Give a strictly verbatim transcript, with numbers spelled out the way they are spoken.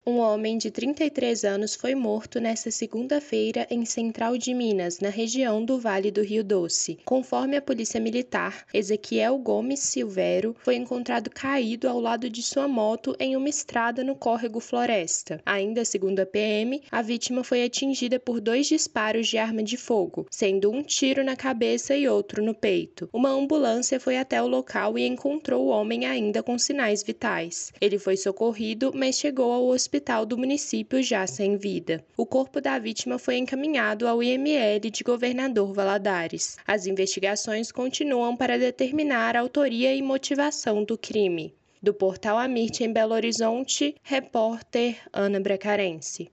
Um homem de trinta e três anos foi morto nesta segunda-feira em Central de Minas, na região do Vale do Rio Doce. Conforme a Polícia Militar, Ezequiel Gomes Silvério foi encontrado caído ao lado de sua moto em uma estrada no córrego Floresta. Ainda segundo a P M, a vítima foi atingida por dois disparos de arma de fogo, sendo um tiro na cabeça e outro no peito. Uma ambulância foi até o local e encontrou o homem ainda com sinais vitais. Ele foi socorrido, mas chegou ao hospital hospital do município já sem vida. O corpo da vítima foi encaminhado ao I M L de Governador Valadares. As investigações continuam para determinar a autoria e motivação do crime. Do Portal Amirte em Belo Horizonte, repórter Ana Bracarense.